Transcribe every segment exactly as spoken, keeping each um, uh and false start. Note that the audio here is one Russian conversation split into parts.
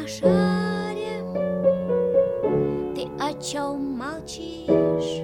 на шаре, ты о чем молчишь?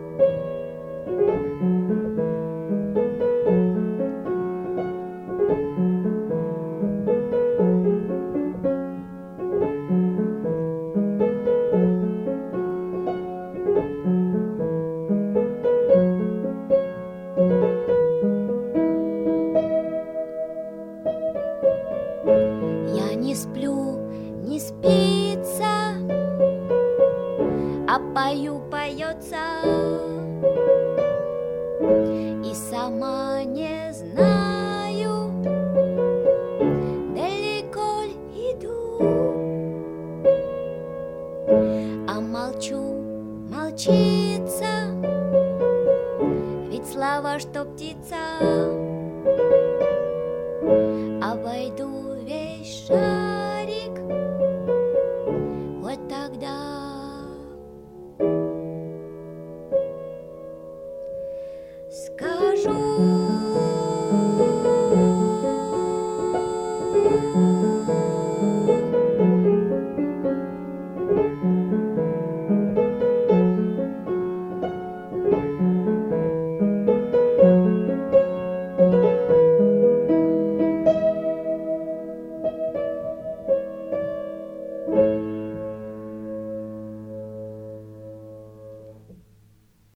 Я не сплю, не спится, а пою, поется, и сама не знаю, далеко ли иду, а молчу, молчится, ведь слова, что птица, обойду весь шаг.